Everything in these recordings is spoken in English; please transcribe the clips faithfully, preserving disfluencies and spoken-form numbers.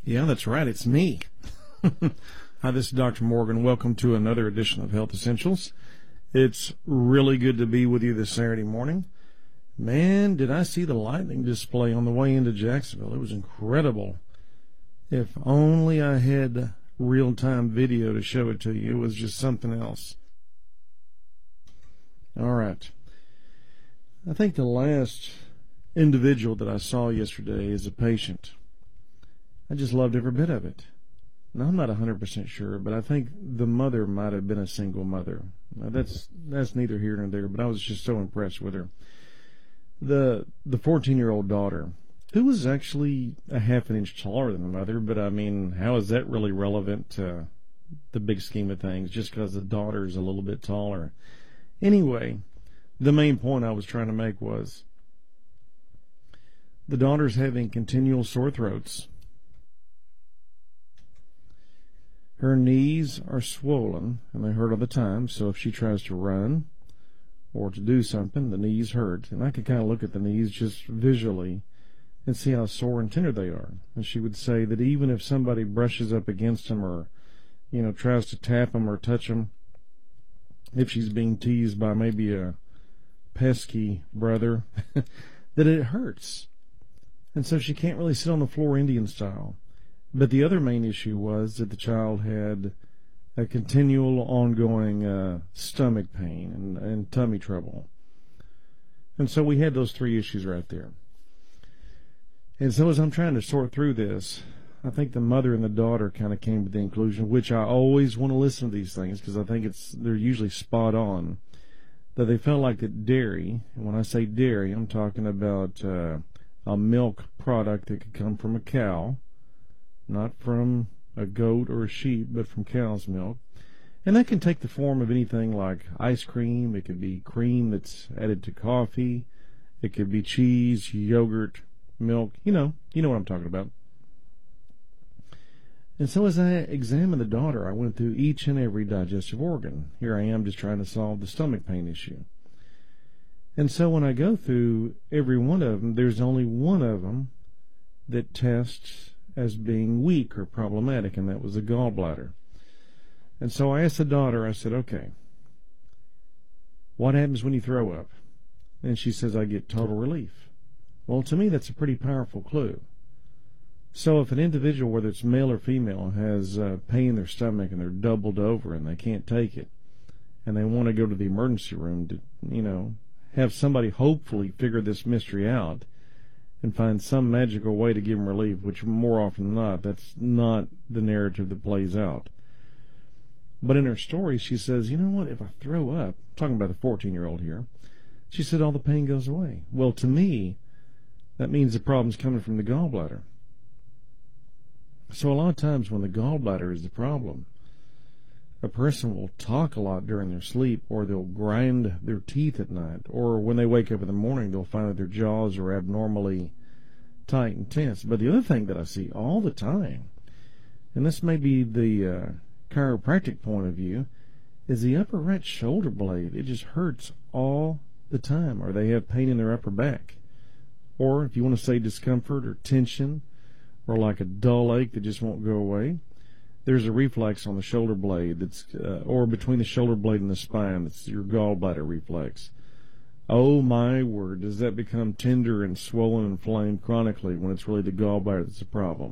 Yeah, that's right. It's me. Hi, this is Doctor Morgan. Welcome to another edition of Health Essentials. It's really good to be with you this Saturday morning. Man, did I see the lightning display on the way into Jacksonville. It was incredible. If only I had real-time video to show it to you. It was just something else. All right. I think the last individual that I saw yesterday is a patient. I just loved every bit of it. Now, I'm not one hundred percent sure, but I think the mother might have been a single mother. Now, that's that's neither here nor there, but I was just so impressed with her. The the fourteen-year-old daughter, who was actually a half an inch taller than the mother, but I mean, how is that really relevant to the big scheme of things, just because the daughter is a little bit taller? Anyway, the main point I was trying to make was the daughter's having continual sore throats. Her knees are swollen, and they hurt all the time, so if she tries to run or to do something, the knees hurt. And I could kind of look at the knees just visually and see how sore and tender they are. And she would say that even if somebody brushes up against them or, you know, tries to tap them or touch them, if she's being teased by maybe a pesky brother, that it hurts. And so she can't really sit on the floor Indian style. But the other main issue was that the child had a continual ongoing uh, stomach pain and, and tummy trouble. And so we had those three issues right there. And so as I'm trying to sort through this, I think the mother and the daughter kind of came to the conclusion, which I always want to listen to these things because I think it's they're usually spot on, that they felt like that dairy, and when I say dairy, I'm talking about uh, a milk product that could come from a cow, not from a goat or a sheep, but from cow's milk. And that can take the form of anything like ice cream. It could be cream that's added to coffee. It could be cheese, yogurt, milk. You know, you know what I'm talking about. And so as I examined the daughter, I went through each and every digestive organ. Here I am just trying to solve the stomach pain issue. And so when I go through every one of them, there's only one of them that tests as being weak or problematic, and that was the gallbladder. And so I asked the daughter, I said, okay, what happens when you throw up? And she says, I get total relief. Well, to me, that's a pretty powerful clue. So if an individual, whether it's male or female, has uh, pain in their stomach and they're doubled over and they can't take it, and they want to go to the emergency room to, you know, have somebody hopefully figure this mystery out and find some magical way to give them relief, which more often than not, that's not the narrative that plays out. But in her story, she says, you know what, if I throw up, I'm talking about the fourteen-year-old here, she said all the pain goes away. Well, to me, that means the problem's coming from the gallbladder. So a lot of times when the gallbladder is the problem, a person will talk a lot during their sleep, or they'll grind their teeth at night, or when they wake up in the morning, they'll find that their jaws are abnormally tight and tense. But the other thing that I see all the time, and this may be the uh, chiropractic point of view, is the upper right shoulder blade. It just hurts all the time, or they have pain in their upper back. Or if you want to say discomfort or tension, or like a dull ache that just won't go away, there's a reflex on the shoulder blade that's, uh, or between the shoulder blade and the spine, that's your gallbladder reflex. Oh my word, does that become tender and swollen and inflamed chronically when it's really the gallbladder that's the problem.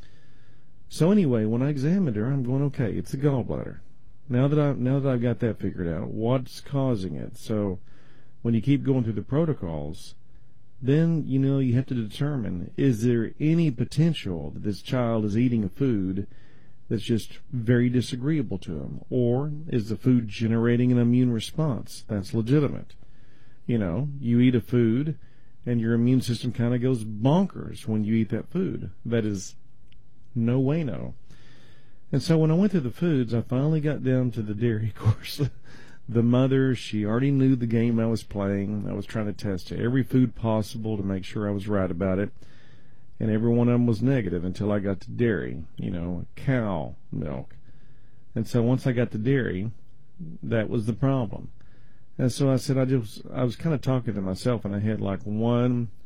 So anyway, when I examined her, I'm going, okay, it's the gallbladder. Now that I now that I've got that figured out, what's causing it? So when you keep going through the protocols, then you know you have to determine, is there any potential that this child is eating a food that's just very disagreeable to him? Or is the food generating an immune response that's legitimate? You know, you eat a food and your immune system kind of goes bonkers when you eat that food. That is no way no. And so when I went through the foods, I finally got down to the dairy course. The mother, she already knew the game I was playing. I was trying to test every food possible to make sure I was right about it. And every one of them was negative until I got to dairy, you know, cow milk. And so once I got to dairy, that was the problem. And so I said, I just, I was kind of talking to myself, and I had like one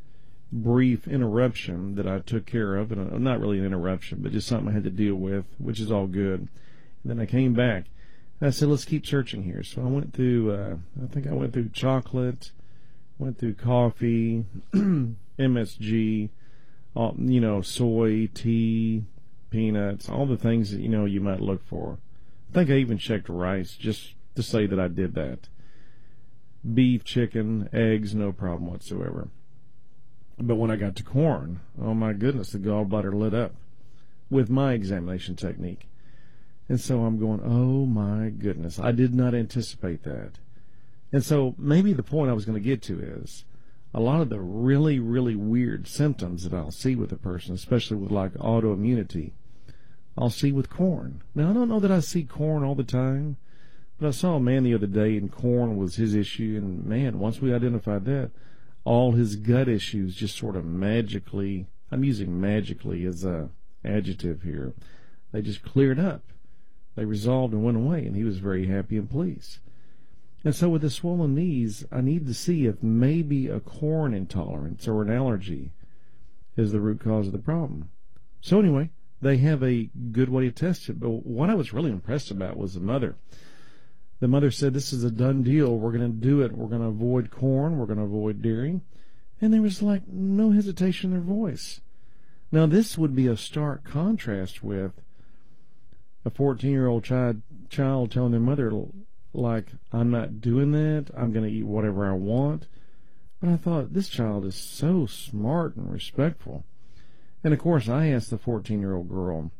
brief interruption that I took care of, and uh, not really an interruption, but just something I had to deal with, which is all good. And then I came back. And I said, let's keep searching here. So I went through, uh, I think I went through chocolate, went through coffee, M S G, all, you know, soy, tea, peanuts, all the things that, you know, you might look for. I think I even checked rice just to say that I did that. Beef, chicken, eggs, no problem whatsoever. But when I got to corn, oh my goodness, the gallbladder lit up with my examination technique. And so I'm going, oh my goodness, I did not anticipate that. And so maybe the point I was going to get to is a lot of the really, really weird symptoms that I'll see with a person, especially with like autoimmunity, I'll see with corn. Now, I don't know that I see corn all the time, but I saw a man the other day and corn was his issue. And man, once we identified that, all his gut issues just sort of magically, I'm using magically as a adjective here, they just cleared up. They resolved and went away, and he was very happy and pleased. And so with the swollen knees, I need to see if maybe a corn intolerance or an allergy is the root cause of the problem. So anyway, they have a good way to test it. But what I was really impressed about was the mother. The mother said, this is a done deal. We're going to do it. We're going to avoid corn. We're going to avoid dairy. And there was like no hesitation in their voice. Now, this would be a stark contrast with a fourteen-year-old child, child telling their mother, like, I'm not doing that. I'm going to eat whatever I want. But I thought, this child is so smart and respectful. And, of course, I asked the fourteen-year-old girl,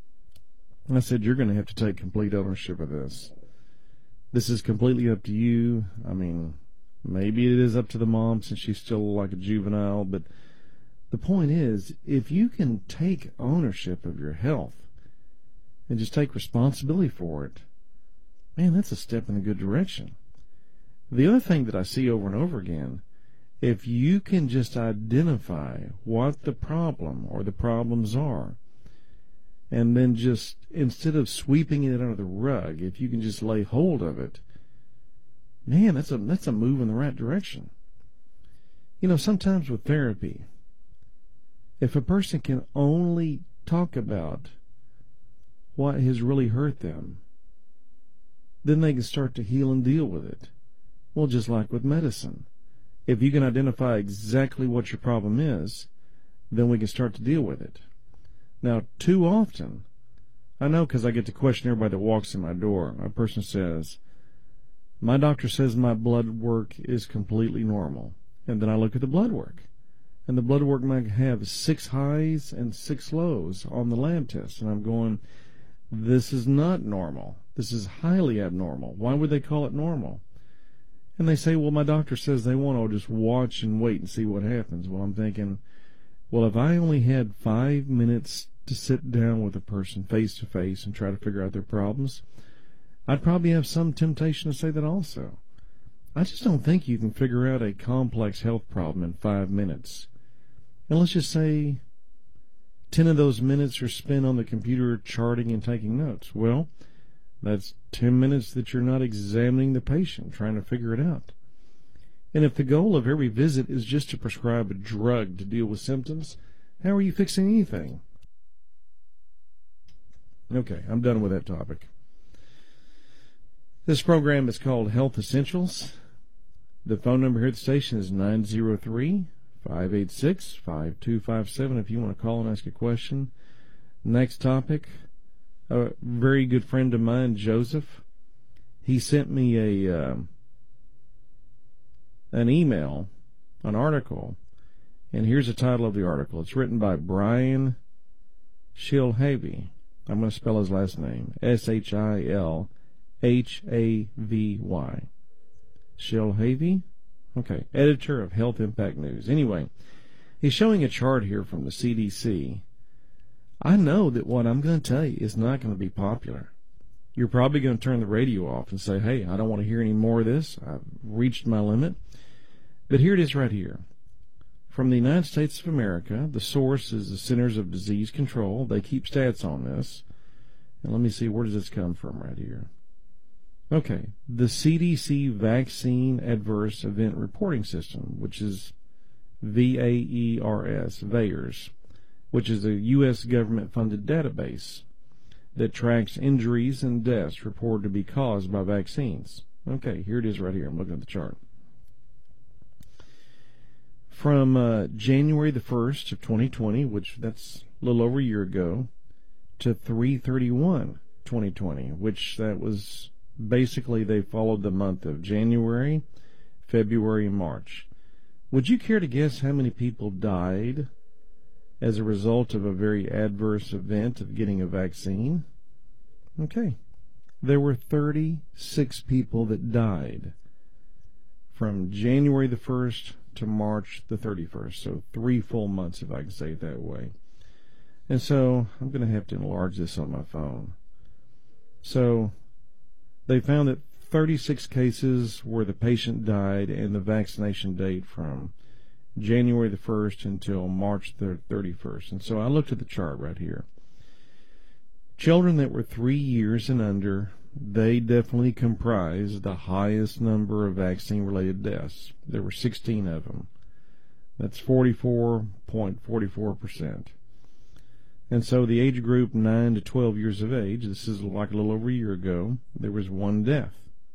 I said, you're going to have to take complete ownership of this. This is completely up to you. I mean, maybe it is up to the mom since she's still like a juvenile, but the point is, if you can take ownership of your health and just take responsibility for it, man, that's a step in a good direction. The other thing that I see over and over again, if you can just identify what the problem or the problems are, and then just, instead of sweeping it under the rug, if you can just lay hold of it, man, that's a that's a move in the right direction. You know, sometimes with therapy, if a person can only talk about what has really hurt them, then they can start to heal and deal with it. Well, just like with medicine. If you can identify exactly what your problem is, then we can start to deal with it. Now, too often, I know because I get to question everybody that walks in my door. A person says, my doctor says my blood work is completely normal. And then I look at the blood work. And the blood work might have six highs and six lows on the lab test. And I'm going, this is not normal. This is highly abnormal. Why would they call it normal? And they say, well, my doctor says they want to just watch and wait and see what happens. Well, I'm thinking, well, if I only had five minutes to sit down with a person face to face and try to figure out their problems, I'd probably have some temptation to say that also. I just don't think you can figure out a complex health problem in five minutes. And let's just say ten of those minutes are spent on the computer charting and taking notes. Well, that's ten minutes that you're not examining the patient, trying to figure it out. And if the goal of every visit is just to prescribe a drug to deal with symptoms, how are you fixing anything? Okay, I'm done with that topic. This program is called Health Essentials. The phone number here at the station is nine zero three, five eight six, five two five seven if you want to call and ask a question. Next topic, a very good friend of mine, Joseph, he sent me a... Uh, an email, an article, and here's the title of the article. It's written by Brian Shilhavy. I'm going to spell his last name, S H I L H A V Y. Shilhavy? Okay, editor of Health Impact News. Anyway, he's showing a chart here from the C D C. I know that what I'm going to tell you is not going to be popular. You're probably going to turn the radio off and say, hey, I don't want to hear any more of this. I've reached my limit. But here it is right here. From the United States of America, the source is the Centers of Disease Control. They keep stats on this. And let me see, where does this come from right here? Okay, the C D C Vaccine Adverse Event Reporting System, which is V A E R S, VAERS, which is a U S government-funded database that tracks injuries and deaths reported to be caused by vaccines. Okay, here it is right here. I'm looking at the chart. From uh, January the first of twenty twenty, which that's a little over a year ago, to three thirty-one twenty twenty, which that was basically they followed the month of January, February, and March. Would you care to guess how many people died as a result of a very adverse event of getting a vaccine? Okay. There were thirty-six people that died from January the first to March the thirty-first. So three full months, if I can say it that way. And so I'm going to have to enlarge this on my phone. So they found that thirty-six cases where the patient died and the vaccination date from January the first until March the thirty-first. And so I looked at the chart right here. Children that were three years and under, they definitely comprise the highest number of vaccine-related deaths. There were sixteen of them. That's forty-four point four four percent. And so the age group nine to twelve years of age, this is like a little over a year ago, there was one death.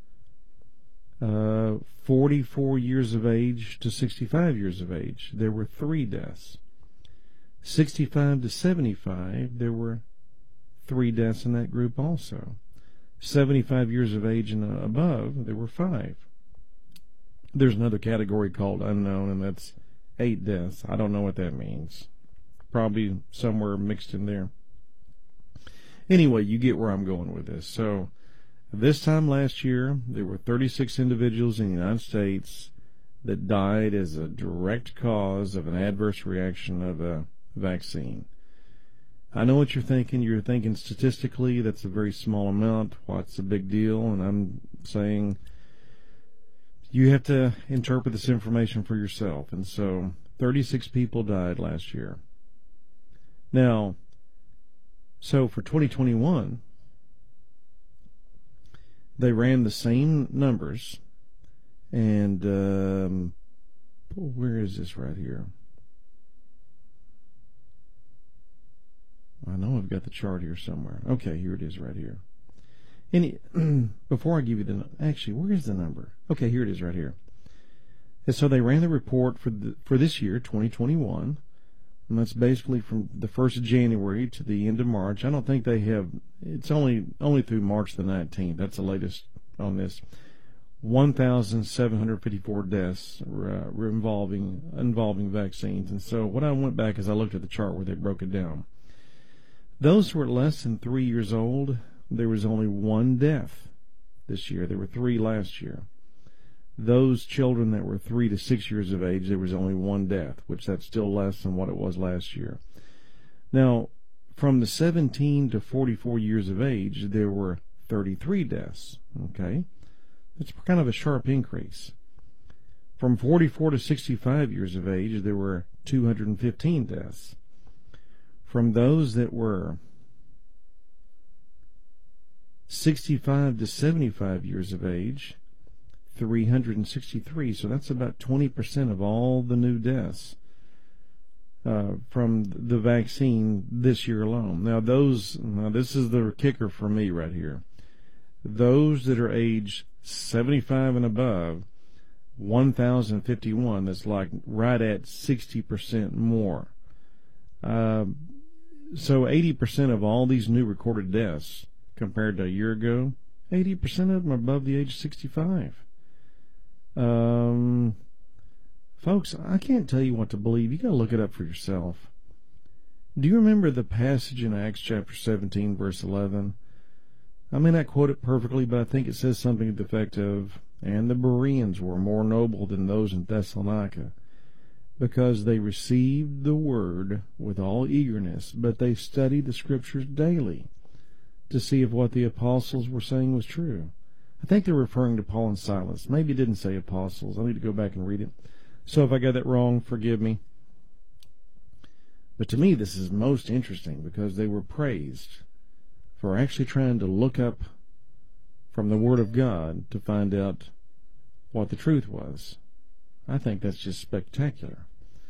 Uh, forty-four years of age to sixty-five years of age, there were three deaths. sixty-five to seventy-five, there were three deaths in that group also. seventy-five years of age and above, there were five. There's another category called unknown, and that's eight deaths. I don't know what that means. Probably somewhere mixed in there. Anyway, you get where I'm going with this. So this time last year, there were thirty-six individuals in the United States that died as a direct cause of an adverse reaction of a vaccine. I know what you're thinking. You're thinking statistically that's a very small amount. What's the big deal? And I'm saying you have to interpret this information for yourself. And so thirty-six people died last year. Now, so for twenty twenty-one, they ran the same numbers, and um, where is this right here? I know I've got the chart here somewhere. Okay, here it is right here. Any, before I give you the, actually, where is the number? Okay, here it is right here. And so they ran the report for the, for this year, twenty twenty-one, and that's basically from the first of January to the end of March. I don't think they have, it's only only through March the nineteenth. That's the latest on this. one thousand seven hundred fifty-four deaths uh, involving, involving vaccines. And so what I went back is I looked at the chart where they broke it down. Those who were less than three years old, there was only one death this year. There were three last year. Those children that were three to six years of age, there was only one death, which that's still less than what it was last year. Now, from the seventeen to forty-four years of age, there were thirty-three deaths. Okay? That's kind of a sharp increase. From forty-four to sixty-five years of age, there were two hundred fifteen deaths. From those that were sixty-five to seventy-five years of age, three hundred sixty-three. So that's about twenty percent of all the new deaths uh, from the vaccine this year alone. Now, those, now this is the kicker for me right here. Those that are age seventy-five and above, one thousand fifty-one. That's like right at sixty percent more. Uh, so eighty percent of all these new recorded deaths compared to a year ago, eighty percent of them are above the age of sixty-five. Um, folks, I can't tell you what to believe. You got to look it up for yourself. Do you remember the passage in Acts chapter seventeen, verse eleven? I may not quote it perfectly, but I think it says something to the effect of, "And the Bereans were more noble than those in Thessalonica, because they received the word with all eagerness, but they studied the scriptures daily to see if what the apostles were saying was true." I think they're referring to Paul and Silas. Maybe it didn't say apostles. I need to go back and read it. So if I got that wrong, forgive me. But to me, this is most interesting because they were praised for actually trying to look up from the Word of God to find out what the truth was. I think that's just spectacular.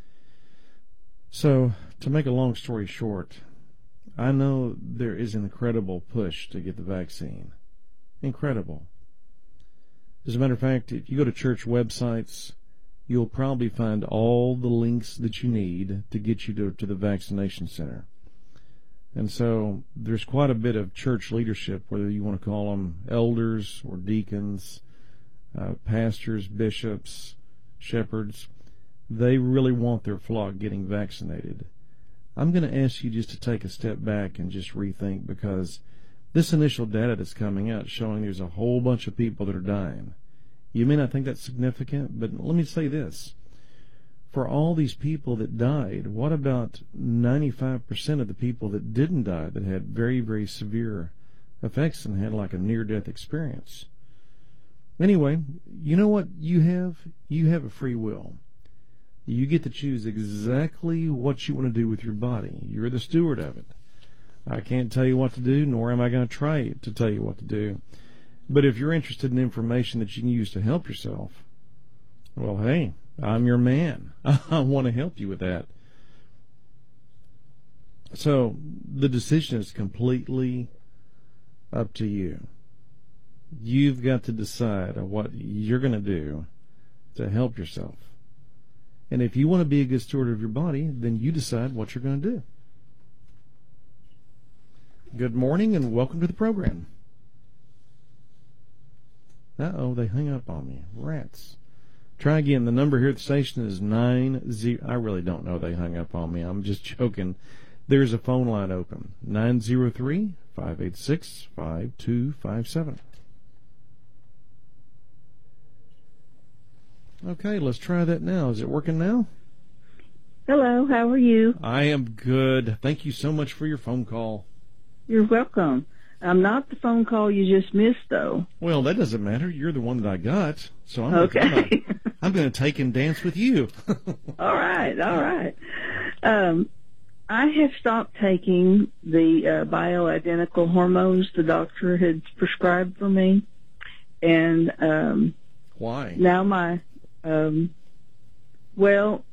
So, to make a long story short, I know there is an incredible push to get the vaccine. Incredible. As a matter of fact, if you go to church websites, you'll probably find all the links that you need to get you to, to the vaccination center. And so there's quite a bit of church leadership, whether you want to call them elders or deacons, uh, pastors, bishops, shepherds. They really want their flock getting vaccinated. I'm going to ask you just to take a step back and just rethink, because this initial data that's coming out showing there's a whole bunch of people that are dying. You may not think that's significant, but let me say this. For all these people that died, what about ninety-five percent of the people that didn't die, that had very, very severe effects and had like a near-death experience? Anyway, you know what you have? You have a free will. You get to choose exactly what you want to do with your body. You're the steward of it. I can't tell you what to do, nor am I going to try to tell you what to do. But if you're interested in information that you can use to help yourself, well, hey, I'm your man. I want to help you with that. So the decision is completely up to you. You've got to decide what you're going to do to help yourself. And if you want to be a good steward of your body, then you decide what you're going to do. Good morning and welcome to the program. Uh-oh, they hung up on me. Rats. Try again. The number here at the station is nine zero. I really don't know they hung up on me. I'm just joking. There's a phone line open. nine zero three, five eight six, five two five seven. Okay, let's try that now. Is it working now? Hello, how are you? I am good. Thank you so much for your phone call. You're welcome. I'm not the phone call you just missed, though. Well, that doesn't matter. You're the one that I got, so I'm okay. Gonna, I'm going to take and dance with you. all right, all right. Um, I have stopped taking the uh, bioidentical hormones the doctor had prescribed for me, and um, why? Now my um, well.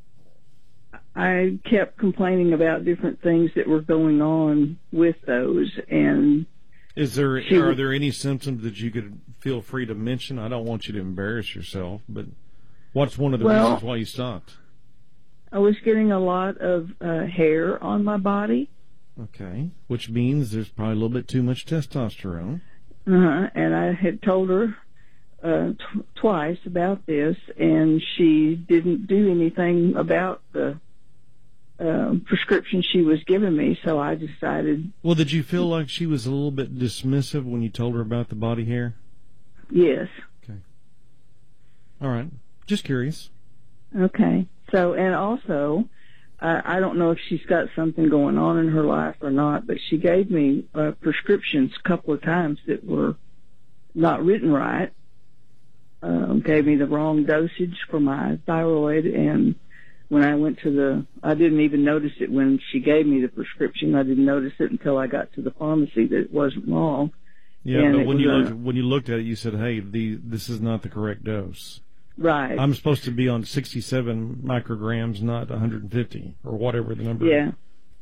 I kept complaining about different things that were going on with those, and is there she, are there any symptoms that you could feel free to mention? I don't want you to embarrass yourself, but what's one of the well, reasons why you stopped? I was getting a lot of uh, hair on my body. Okay, which means there's probably a little bit too much testosterone. Uh-huh. And I had told her uh, t- twice about this, and she didn't do anything about the Uh, prescription she was giving me, so I decided. Well, did you feel like she was a little bit dismissive when you told her about the body hair? Yes. Okay. All right. Just curious. Okay. So, and also, uh, I don't know if she's got something going on in her life or not, but she gave me uh, prescriptions a couple of times that were not written right. Um, gave me the wrong dosage for my thyroid, and when I went to the, I didn't even notice it when she gave me the prescription. I didn't notice it until I got to the pharmacy that it wasn't wrong. Yeah, and but when you a, looked when you looked at it, you said, "Hey, the this is not the correct dose." Right. I'm supposed to be on sixty-seven micrograms, not one hundred fifty or whatever the number. Yeah.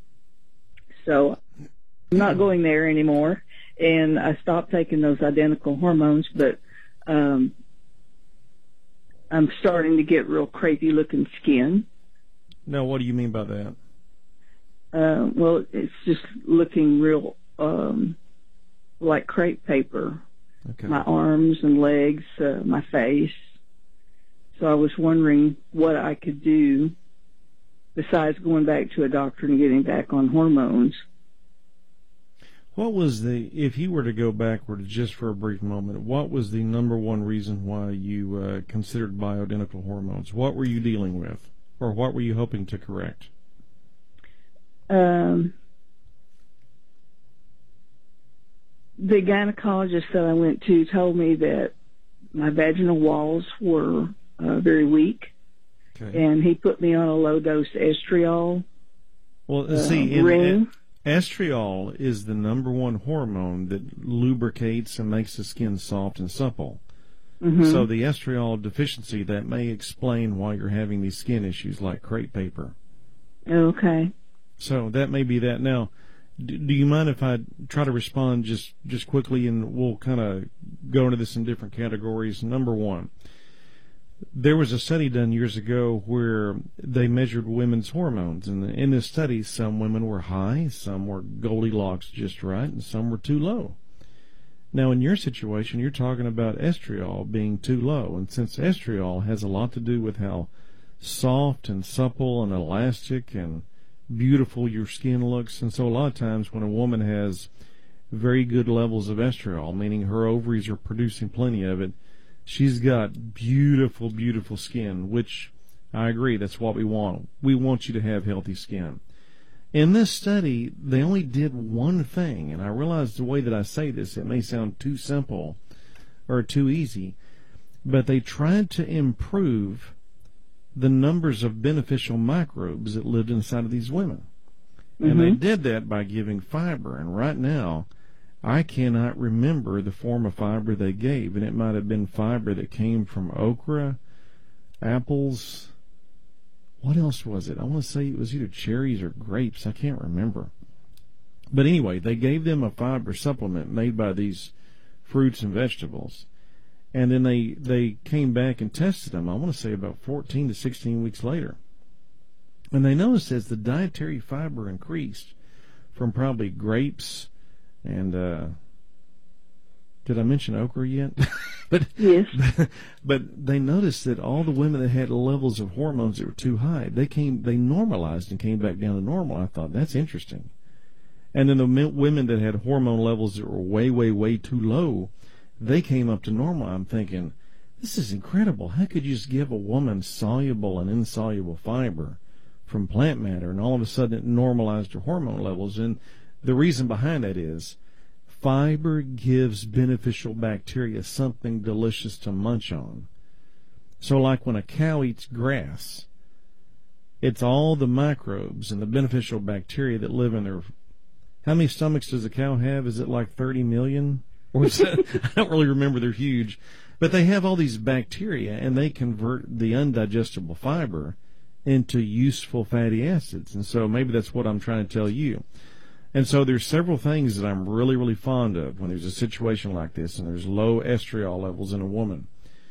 So I'm not going there anymore, and I stopped taking those identical hormones, but um, I'm starting to get real crepey looking skin. Now, what do you mean by that? Uh, well, it's just looking real um, like crepe paper. Okay. My arms and legs, uh, my face. So I was wondering what I could do besides going back to a doctor and getting back on hormones. What was the, if you were to go backward just for a brief moment, what was the number one reason why you uh, considered bioidentical hormones? What were you dealing with? Or what were you hoping to correct? Um, the gynecologist that I went to told me that my vaginal walls were uh, very weak, okay. And he put me on a low-dose estriol. Well, uh, see, in, ring. in, estriol is the number one hormone that lubricates and makes the skin soft and supple. Mm-hmm. So the estriol deficiency, that may explain why you're having these skin issues like crepe paper. Okay. So that may be that. Now, do, do you mind if I try to respond just, just quickly, and we'll kind of go into this in different categories? Number one, there was a study done years ago where they measured women's hormones, and in this study, some women were high, some were Goldilocks just right, and some were too low. Now, in your situation, you're talking about estriol being too low, and since estriol has a lot to do with how soft and supple and elastic and beautiful your skin looks, and so a lot of times when a woman has very good levels of estriol, meaning her ovaries are producing plenty of it, she's got beautiful, beautiful skin, which I agree, that's what we want. We want you to have healthy skin. In this study, they only did one thing, and I realize the way that I say this, it may sound too simple or too easy, but they tried to improve the numbers of beneficial microbes that lived inside of these women. Mm-hmm. And they did that by giving fiber, and right now, I cannot remember the form of fiber they gave, and it might have been fiber that came from okra, apples. What else was it? I want to say it was either cherries or grapes. I can't remember. But anyway, they gave them a fiber supplement made by these fruits and vegetables. And then they, they came back and tested them, I want to say about fourteen to sixteen weeks later. And they noticed as the dietary fiber increased from probably grapes and, uh, did I mention okra yet? but yes. But they noticed that all the women that had levels of hormones that were too high, they came, they normalized and came back down to normal. I thought, that's interesting. And then the women that had hormone levels that were way, way, way too low, they came up to normal. I'm thinking, this is incredible. How could you just give a woman soluble and insoluble fiber from plant matter, and all of a sudden it normalized her hormone levels? And the reason behind that is fiber gives beneficial bacteria something delicious to munch on. So like when a cow eats grass, it's all the microbes and the beneficial bacteria that live in their... How many stomachs does a cow have? Is it like thirty million? Or is that, I don't really remember, they're huge. But they have all these bacteria, and they convert the undigestible fiber into useful fatty acids. And so maybe that's what I'm trying to tell you. And so there's several things that I'm really, really fond of when there's a situation like this and there's low estriol levels in a woman.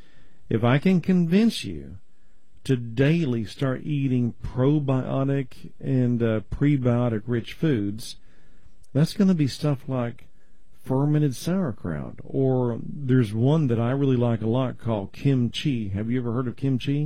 If I can convince you to daily start eating probiotic and uh, prebiotic-rich foods, that's going to be stuff like fermented sauerkraut. Or there's one that I really like a lot called kimchi. Have you ever heard of kimchi?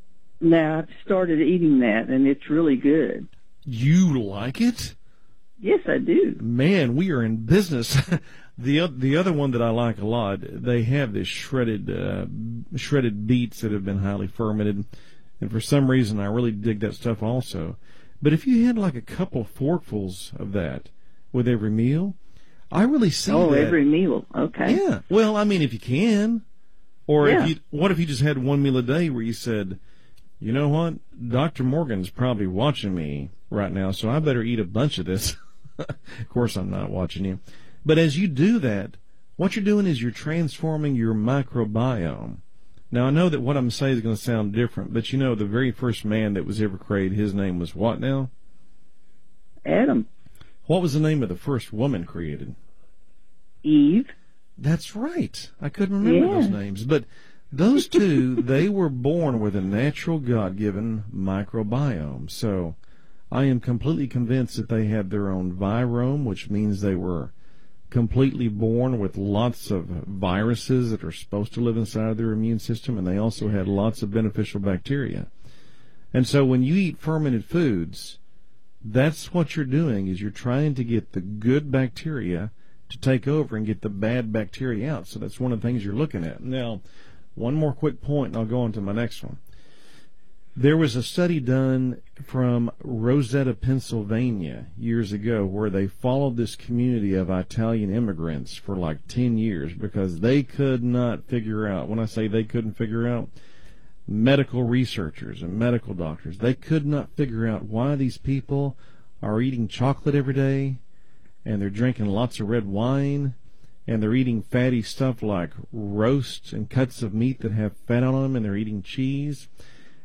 No, I've started eating that, and it's really good. You like it? Yes, I do. Man, we are in business. the the other one that I like a lot, they have this shredded uh, shredded beets that have been highly fermented, and for some reason I really dig that stuff also. But if you had like a couple forkfuls of that with every meal, I really see oh, that. Oh, every meal, okay. Yeah. Well, I mean, if you can, or yeah. if you, what if you just had one meal a day where you said, you know what, Doctor Morgan's probably watching me right now, so I better eat a bunch of this. Of course I'm not watching you. But as you do that, what you're doing is you're transforming your microbiome. Now, I know that what I'm saying is going to sound different, but you know the very first man that was ever created, his name was what now? Adam. What was the name of the first woman created? Eve. That's right. I couldn't remember yeah. those names. But those two, they were born with a natural God-given microbiome. So I am completely convinced that they had their own virome, which means they were completely born with lots of viruses that are supposed to live inside their immune system, and they also had lots of beneficial bacteria. And so when you eat fermented foods, that's what you're doing, is you're trying to get the good bacteria to take over and get the bad bacteria out. So that's one of the things you're looking at. Now, one more quick point, and I'll go on to my next one. There was a study done from Rosetta, Pennsylvania, years ago, where they followed this community of Italian immigrants for like ten years because they could not figure out, when I say they couldn't figure out, medical researchers and medical doctors, they could not figure out why these people are eating chocolate every day, and they're drinking lots of red wine, and they're eating fatty stuff like roasts and cuts of meat that have fat on them, and they're eating cheese.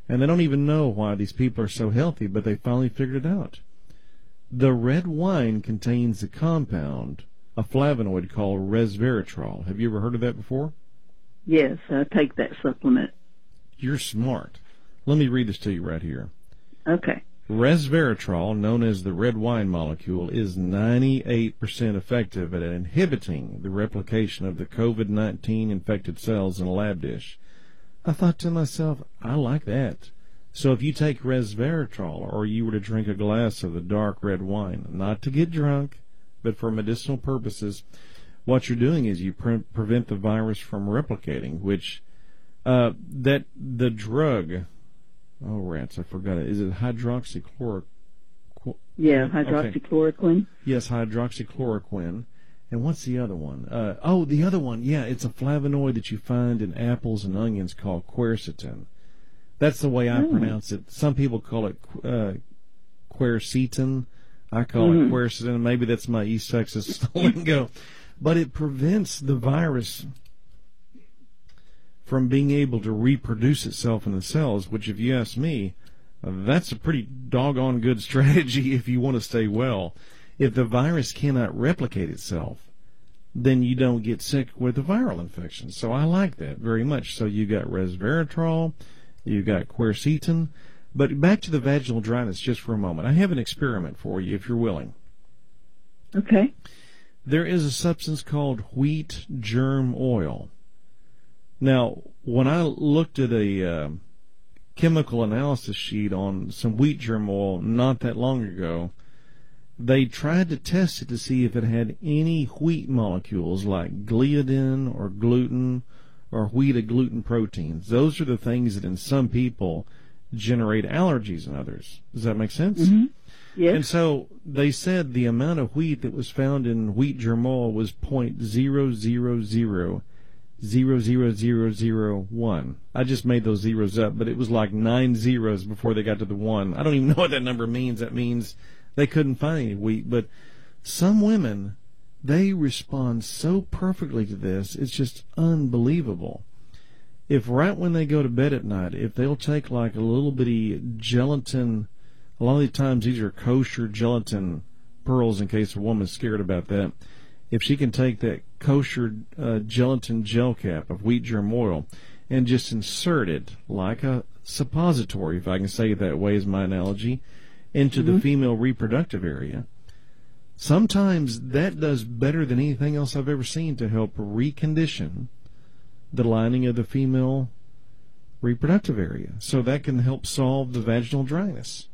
And they don't even know why these people are so healthy, but they finally figured it out. The red wine contains a compound, a flavonoid called resveratrol. Have you ever heard of that before? Yes, I take that supplement. You're smart. Let me read this to you right here. Okay. Resveratrol, known as the red wine molecule, is ninety-eight percent effective at inhibiting the replication of the COVID nineteen infected cells in a lab dish. I thought to myself, I like that. So if you take resveratrol, or you were to drink a glass of the dark red wine, not to get drunk, but for medicinal purposes, what you're doing is you pre- prevent the virus from replicating, which uh, that the drug, oh rats, I forgot it. Is it hydroxychloroquine? Yeah, hydroxychloroquine. Okay. Yes, hydroxychloroquine. And what's the other one? Uh, oh, the other one, yeah, it's a flavonoid that you find in apples and onions called quercetin. That's the way I oh. pronounce it. Some people call it uh, quercetin. I call mm-hmm. it quercetin. Maybe that's my East Texas lingo. But it prevents the virus from being able to reproduce itself in the cells, which, if you ask me, uh, that's a pretty doggone good strategy if you want to stay well. If the virus cannot replicate itself, then you don't get sick with a viral infection. So I like that very much. So you got resveratrol, you got quercetin. But back to the vaginal dryness just for a moment. I have an experiment for you if you're willing. Okay. There is a substance called wheat germ oil. Now, when I looked at a uh, chemical analysis sheet on some wheat germ oil not that long ago, they tried to test it to see if it had any wheat molecules like gliadin or gluten or wheat agglutinin proteins. Those are the things that in some people generate allergies in others. Does that make sense? Mm-hmm. Yes. And so they said the amount of wheat that was found in wheat germ oil was zero point zero zero zero zero zero zero zero one. I just made those zeros up, but it was like nine zeros before they got to the one. I don't even know what that number means. That means they couldn't find any wheat. But some women, they respond so perfectly to this, it's just unbelievable. If right when they go to bed at night, if they'll take like a little bitty gelatin, a lot of the times these are kosher gelatin pearls in case a woman's scared about that. If she can take that kosher uh, gelatin gel cap of wheat germ oil and just insert it like a suppository, if I can say it that way is my analogy, into mm-hmm. the female reproductive area, sometimes that does better than anything else I've ever seen to help recondition the lining of the female reproductive area. So that can help solve the vaginal dryness.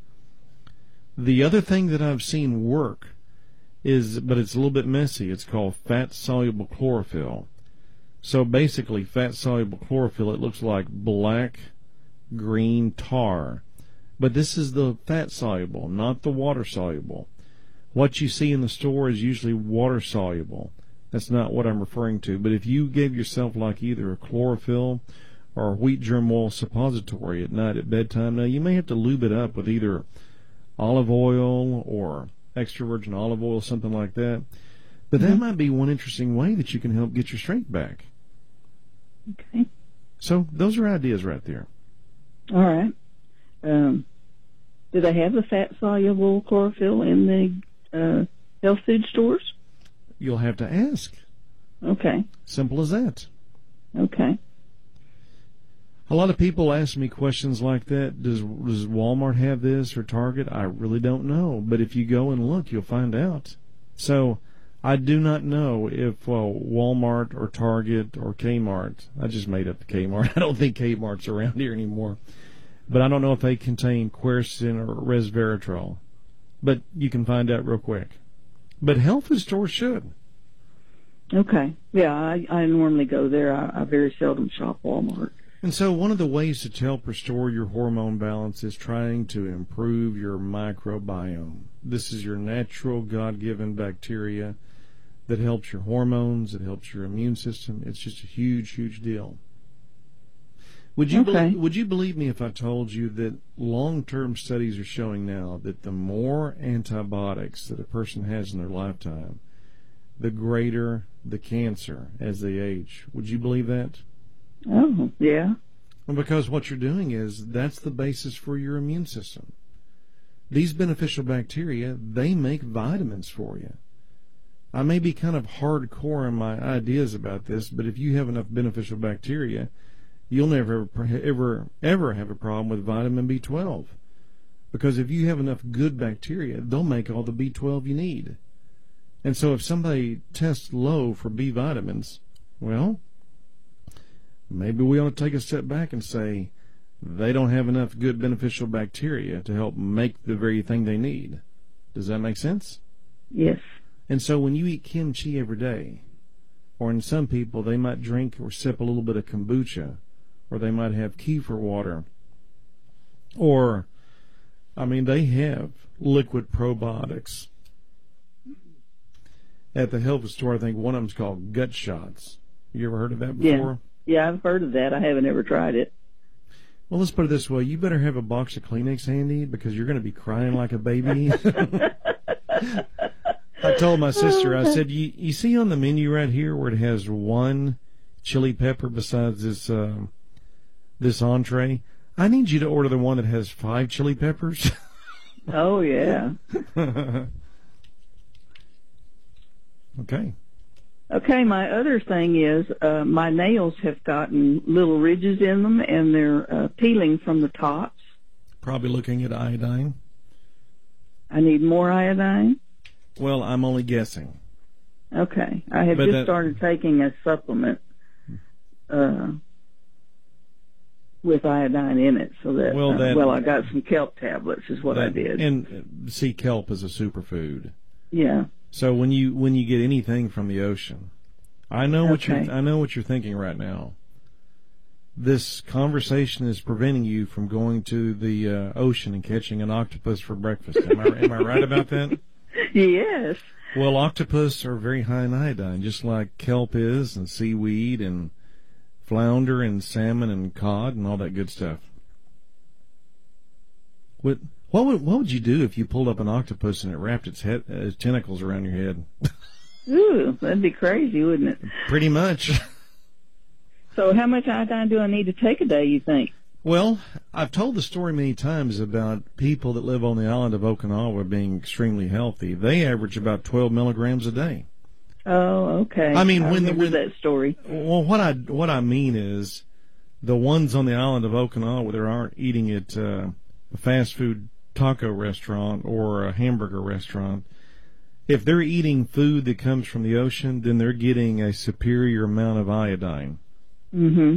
The other thing that I've seen work is, but it's a little bit messy, it's called fat-soluble chlorophyll. So basically, fat-soluble chlorophyll, it looks like black, green tar. But this is the fat-soluble, not the water-soluble. What you see in the store is usually water-soluble. That's not what I'm referring to. But if you gave yourself like either a chlorophyll or a wheat germ oil suppository at night at bedtime, now you may have to lube it up with either olive oil or extra virgin olive oil, something like that. But that mm-hmm. might be one interesting way that you can help get your strength back. Okay. So those are ideas right there. All right. Um, do they have the fat-soluble chlorophyll in the uh, health food stores? You'll have to ask. Okay. Simple as that. Okay. A lot of people ask me questions like that. Does does Walmart have this or Target? I really don't know. But if you go and look, you'll find out. So I do not know if well, Walmart or Target or Kmart. I just made up the Kmart. I don't think Kmart's around here anymore. But I don't know if they contain quercetin or resveratrol. But you can find out real quick. But health food stores should. Okay. Yeah, I, I normally go there. I, I very seldom shop Walmart. And so one of the ways to help restore your hormone balance is trying to improve your microbiome. This is your natural God-given bacteria that helps your hormones, it helps your immune system. It's just a huge, huge deal. Would you okay. believe, would you believe me if I told you that long-term studies are showing now that the more antibiotics that a person has in their lifetime, the greater the cancer as they age? Would you believe that? Oh, yeah. Well, because what you're doing is that's the basis for your immune system. These beneficial bacteria, they make vitamins for you. I may be kind of hardcore in my ideas about this, but if you have enough beneficial bacteria, you'll never ever ever have a problem with vitamin B twelve. Because if you have enough good bacteria, they'll make all the B twelve you need. And so if somebody tests low for B vitamins, well, maybe we ought to take a step back and say they don't have enough good beneficial bacteria to help make the very thing they need. Does that make sense? Yes. And so when you eat kimchi every day, or in some people, they might drink or sip a little bit of kombucha, or they might have kefir water, or, I mean, they have liquid probiotics. At the health store, I think one of them's called Gut Shots. You ever heard of that before? Yeah, yeah, I've heard of that. I haven't ever tried it. Well, let's put it this way. You better have a box of Kleenex handy because you're going to be crying like a baby. I told my sister, I said, you, you see on the menu right here where it has one chili pepper besides this uh, this entree? I need you to order the one that has five chili peppers. Oh, yeah. Okay. Okay, my other thing is uh, my nails have gotten little ridges in them, and they're uh, peeling from the tops. Probably looking at iodine. I need more iodine? Well, I'm only guessing. Okay. I have But just that- started taking a supplement uh, with iodine in it, so that, Well, uh, that- well, I got some kelp tablets is what I That- did. And uh, see, kelp is a superfood. Yeah. So when you when you get anything from the ocean, I know what Okay. you're I know what you're thinking right now. This conversation is preventing you from going to the uh, ocean and catching an octopus for breakfast. Am I am I right about that? Yes. Well, octopus are very high in iodine, just like kelp is, and seaweed, and flounder, and salmon, and cod, and all that good stuff. What what would what would you do if you pulled up an octopus and it wrapped its head, uh, its tentacles around your head? Ooh, that'd be crazy, wouldn't it? Pretty much. So how much iodine do I need to take a day, you think? Well, I've told the story many times about people that live on the island of Okinawa being extremely healthy. They average about twelve milligrams a day. Oh, okay. I mean, I when the- remember when- that story. Well, what I what I mean is, the ones on the island of Okinawa that aren't eating at uh, a fast food taco restaurant or a hamburger restaurant, if they're eating food that comes from the ocean, then they're getting a superior amount of iodine. Mm-hmm.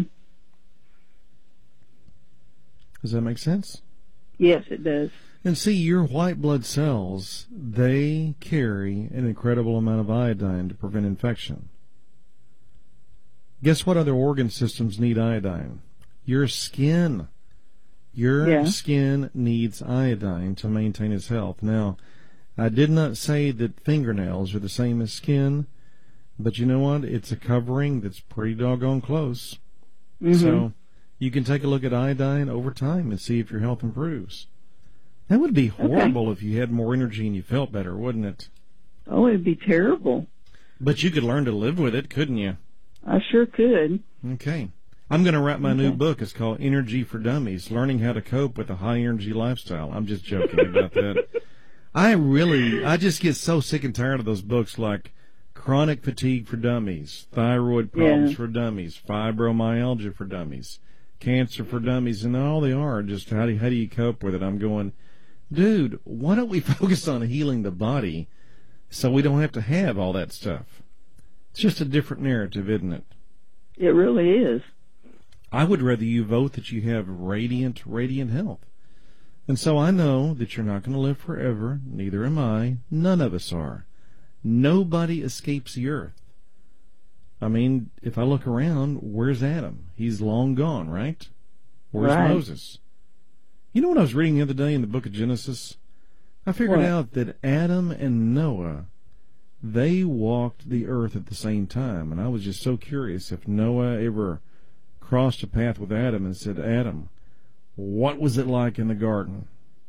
Does that make sense? Yes, it does. And see, your white blood cells, they carry an incredible amount of iodine to prevent infection. Guess what other organ systems need iodine? Your skin. Your Yeah. skin needs iodine to maintain its health. Now, I did not say that fingernails are the same as skin, but you know what? It's a covering that's pretty doggone close. Mm-hmm. So you can take a look at iodine over time and see if your health improves. That would be horrible if you had more energy and you felt better, wouldn't it? Oh, it'd be terrible. But you could learn to live with it, couldn't you? I sure could. Okay. I'm going to write my new Okay. book. It's called Energy for Dummies, Learning How to Cope with a High-Energy Lifestyle. I'm just joking about that. I really, I just get so sick and tired of those books like Chronic Fatigue for Dummies, Thyroid Problems Yeah. for Dummies, Fibromyalgia for Dummies, Cancer for Dummies, and all they are just how do, how do you cope with it? I'm going, dude, why don't we focus on healing the body so we don't have to have all that stuff? It's just a different narrative, isn't it? It really is. I would rather you vote that you have radiant, radiant health. And so I know that you're not going to live forever. Neither am I. None of us are. Nobody escapes the earth. I mean, if I look around, where's Adam? He's long gone, right? Where's Right. Moses? You know what I was reading the other day in the book of Genesis? I figured What? out that Adam and Noah, they walked the earth at the same time. And I was just so curious if Noah ever crossed a path with Adam and said, Adam, what was it like in the garden?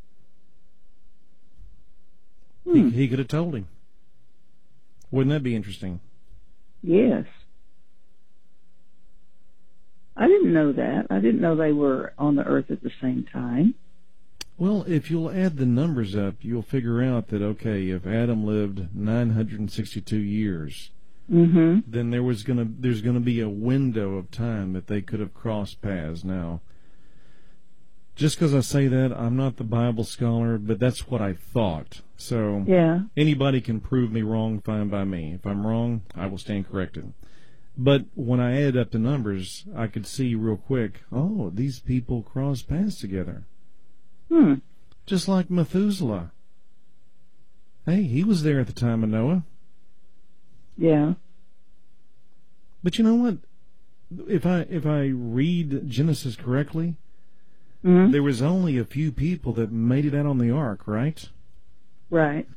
Hmm. He, he could have told him. Wouldn't that be interesting? Yes. I didn't didn't know that. I didn't know they were on the earth at the same time. Well, if you'll add the numbers up, you'll figure out that, okay, if Adam lived nine hundred sixty-two years, mm-hmm. then there was gonna there's gonna be a window of time that they could have crossed paths. Now, just because I say that, I'm not the Bible scholar, but that's what I thought. So yeah. Anybody can prove me wrong, fine by me. If I'm wrong, I will stand corrected. But when I added up the numbers, I could see real quick, oh, these people crossed paths together. Hmm. Just like Methuselah. Hey, he was there at the time of Noah. Yeah. But you know what? If I if I read Genesis correctly, mm-hmm. there was only a few people that made it out on the ark, right? Right.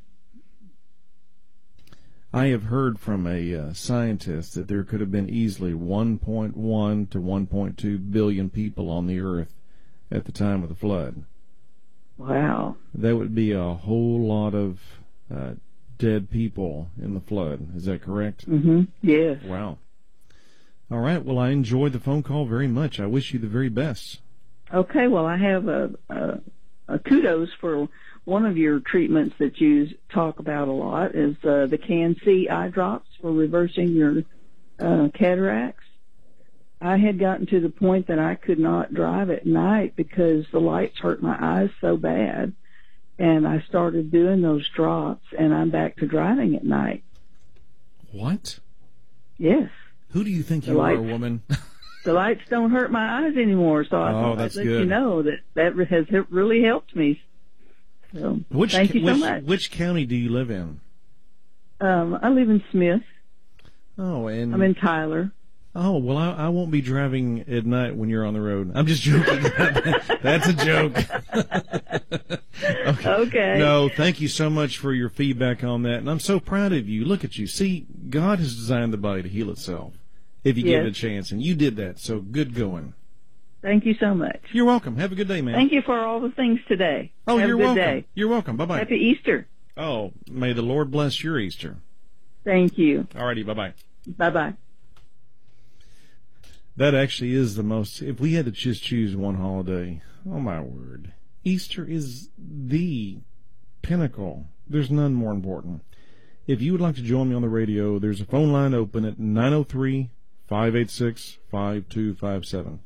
I have heard from a uh, scientist that there could have been easily one point one to one point two billion people on the earth at the time of the flood. Wow. That would be a whole lot of uh, dead people in the flood. Is that correct? Mm-hmm. Yes. Wow. All right. Well, I enjoyed the phone call very much. I wish you the very best. Okay. Well, I have a, a, a kudos for one of your treatments that you talk about a lot is uh, the Can-C eye drops for reversing your uh, cataracts. I had gotten to the point that I could not drive at night because the lights hurt my eyes so bad. And I started doing those drops, and I'm back to driving at night. What? Yes. Who do you think The you lights- are, woman? The lights don't hurt my eyes anymore, so I Oh, thought that's I'd let good. you know that that has really helped me. So, Which thank you which, so much. which county do you live in? Um, I live in Smith. Oh, and I'm in Tyler. oh, well, I, I won't be driving at night when you're on the road. I'm just joking. That's a joke. okay. Okay. No, thank you so much for your feedback on that, and I'm so proud of you. Look at you. See, God has designed the body to heal itself if you give Yes. it a chance, and you did that. So good going. Thank you so much. You're welcome. Have a good day, man. Thank you for all the things today. Oh, Have you're a good welcome. day. You're welcome. Bye bye. Happy Easter. Oh, may the Lord bless your Easter. Thank you. Alrighty, bye bye. Bye-bye. That actually is the most, if we had to just choose one holiday, oh my word, Easter is the pinnacle. There's none more important. If you would like to join me on the radio, there's a phone line open at nine oh three, five eight six, five two five seven.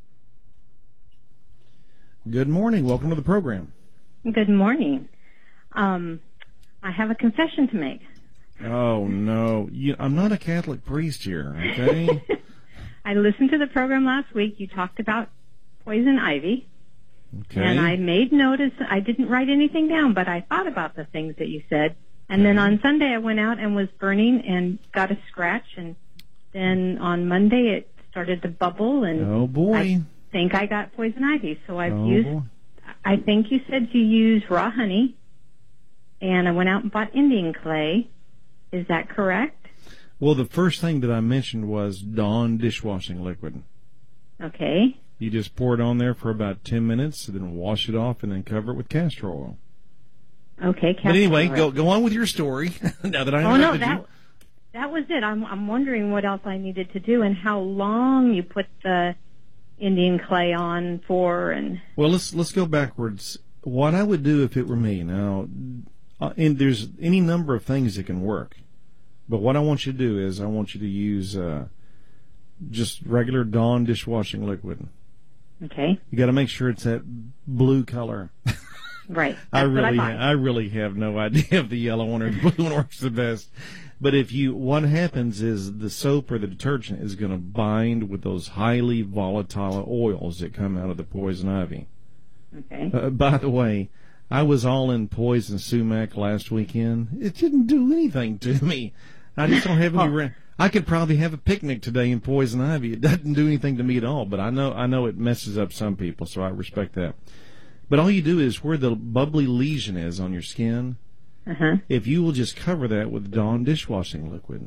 Good morning. Welcome to the program. Good morning. Um, I have a confession to make. Oh, no. You, I'm not a Catholic priest here, okay? I listened to the program last week. You talked about poison ivy. Okay. And I made notice. I didn't write anything down, but I thought about the things that you said. And then on Sunday I went out and was burning and got a scratch. And then on Monday it started to bubble. And Oh, boy. I think I got poison ivy. So I've Oh, used, boy. I think you said you use raw honey. And I went out and bought Indian clay. Is that correct? Well, the first thing that I mentioned was Dawn dishwashing liquid. Okay. You just pour it on there for about ten minutes, and then wash it off, and then cover it with castor oil. Okay. But anyway, castor go oil. go on with your story. Now that I Oh no, interrupted that you. that was it. I'm I'm wondering what else I needed to do and how long you put the Indian clay on for, and Well, let's let's go backwards. What I would do if it were me now, uh, and there's any number of things that can work, but what I want you to do is I want you to use uh, just regular Dawn dishwashing liquid. okay, You got to make sure it's that blue color. right. I That's what really, I, I really have no idea if the yellow one or the blue one works the best. But if you, what happens is the soap or the detergent is going to bind with those highly volatile oils that come out of the poison ivy. okay. Uh, by the way, I was all in poison sumac last weekend. It didn't do anything to me. I just don't have any. Ra- I could probably have a picnic today in poison ivy. It doesn't do anything to me at all. But I know, I know it messes up some people, so I respect that. But all you do is where the bubbly lesion is on your skin. Uh huh. If you will just cover that with Dawn dishwashing liquid,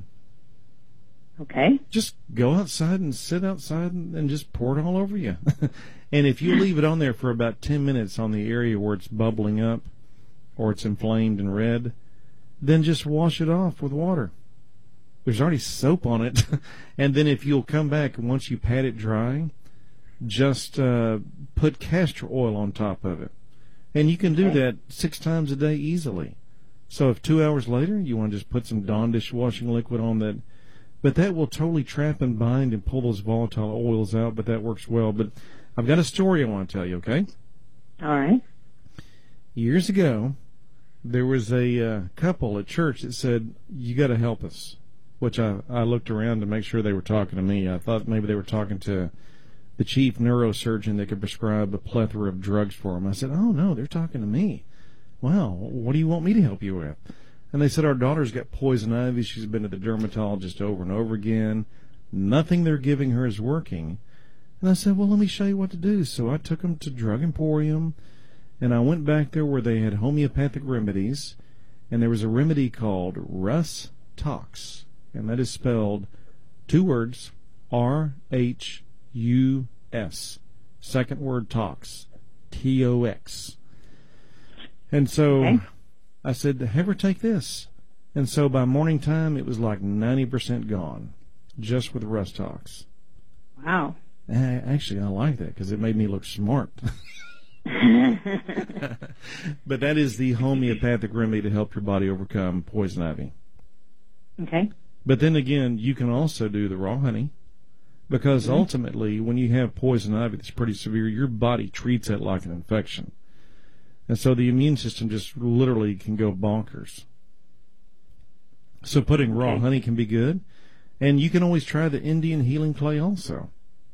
Okay. just go outside and sit outside and, and just pour it all over you. And if you leave it on there for about ten minutes on the area where it's bubbling up or it's inflamed and red, then just wash it off with water. There's already soap on it. And then if you'll come back and once you pat it dry, just uh, put castor oil on top of it. And you can do Okay. that six times a day easily. So if two hours later you want to just put some Dawn dishwashing liquid on that, but that will totally trap and bind and pull those volatile oils out, but that works well. But I've got a story I want to tell you, okay? All right. Years ago, there was a uh, couple at church that said, you got to help us, which I, I looked around to make sure they were talking to me. I thought maybe they were talking to the chief neurosurgeon that could prescribe a plethora of drugs for them. I said, oh, no, they're talking to me. Wow, what do you want me to help you with? And they said, our daughter's got poison ivy. She's been to the dermatologist over and over again. Nothing they're giving her is working. And I said, well, let me show you what to do. So I took them to Drug Emporium, and I went back there where they had homeopathic remedies, and there was a remedy called Russ Tox, and that is spelled two words, R H U S. Second word, tox, T O X. And so Okay. I said, have her take this. And so by morning time, it was like ninety percent gone, just with Russ Tox. Wow. Uh, Actually, I like that because it made me look smart. But that is the homeopathic remedy to help your body overcome poison ivy. Okay. But then again, you can also do the raw honey, because Mm-hmm. ultimately, when you have poison ivy that's pretty severe, your body treats it like an infection. And so the immune system just literally can go bonkers. So putting raw Okay. honey can be good. And you can always try the Indian healing clay also.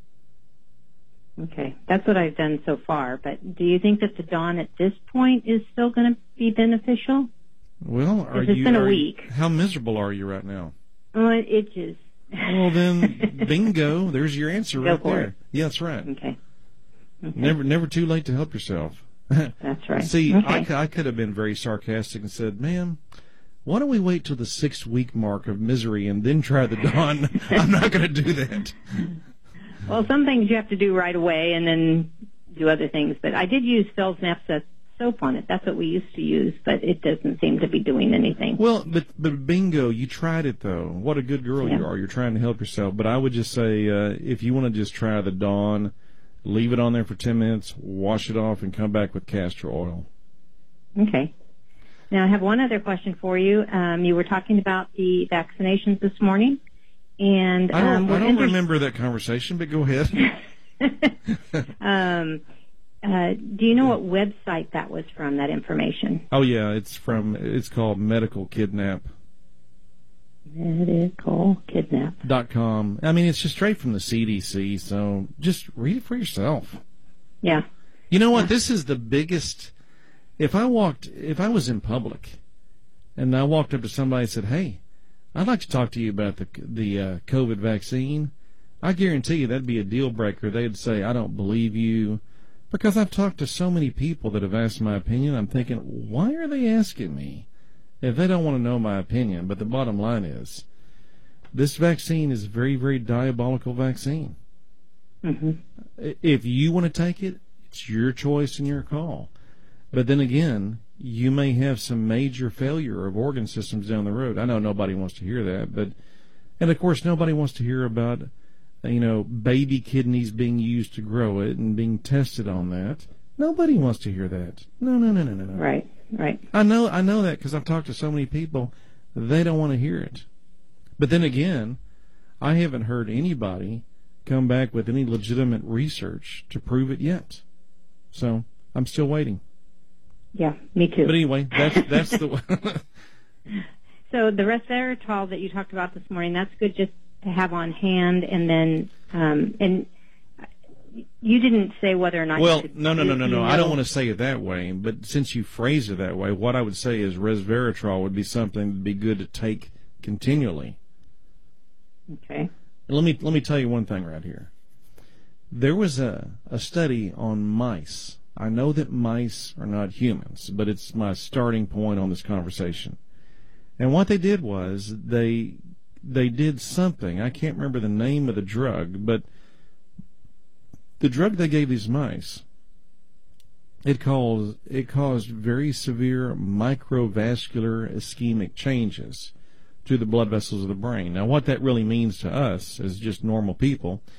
Okay, that's what I've done so far. But do you think that the Dawn at this point is still going to be beneficial? Well, are It's you? been a are you- week. How miserable are you right now? Oh, it itches. Well, then, bingo. There's your answer Go right for there. it. Yeah, that's right. Okay. Okay. Never, never too late to help yourself. That's right. See, okay. I, c- I could have been very sarcastic and said, ma'am, why don't we wait till the six-week mark of misery and then try the Dawn? I'm not going to do that. Well, some things you have to do right away and then do other things. But I did use Phil's Naphtha soap on it. That's what we used to use, but it doesn't seem to be doing anything. Well, but but bingo, you tried it, though. What a good girl Yeah. you are. You're trying to help yourself. But I would just say, uh, if you want to just try the Dawn, leave it on there for ten minutes, wash it off, and come back with castor oil. Okay. Now, I have one other question for you. Um, you were talking about the vaccinations this morning, and I don't, um, we're I don't inter- remember that conversation, but go ahead. um, uh, do you know what website that was from? That information? Oh, yeah, it's from, it's called Medical Kidnap. Medical kidnap. Dot com. I mean, it's just straight from the C D C, so just read it for yourself. Yeah. You know what? This is the biggest. If I walked, if I was in public, and I walked up to somebody and said, "Hey, I'd like to talk to you about the the uh, COVID vaccine," I guarantee you that'd be a deal breaker. They'd say, "I don't believe you," because I've talked to so many people that have asked my opinion. I'm thinking, why are they asking me if they don't want to know my opinion? But the bottom line is, this vaccine is a very, very diabolical vaccine. Mm-hmm. If you want to take it, it's your choice and your call. But then again, you may have some major failure of organ systems down the road. I know nobody wants to hear that, but and of course nobody wants to hear about, you know, baby kidneys being used to grow it and being tested on that. Nobody wants to hear that. No, no, no, no, no, no. Right. Right. I know, I know that because I've talked to so many people. They don't want to hear it. But then again, I haven't heard anybody come back with any legitimate research to prove it yet. So I'm still waiting. Yeah. Me too. But anyway, that's that's the. So the resveratrol that you talked about this morning, that's good just to have on hand, and then um, and you didn't say whether or not. Well, you could, no, no, no, no, you no. know- I don't want to say it that way. But since you phrased it that way, what I would say is resveratrol would be something that'd be good to take continually. Okay. Let me let me tell you one thing right here. There was a, a study on mice. I know that mice are not humans, but it's my starting point on this conversation. And what they did was they they did something. I can't remember the name of the drug, but the drug they gave these mice, it caused it caused very severe microvascular ischemic changes to the blood vessels of the brain. Now, what that really means to us as just normal people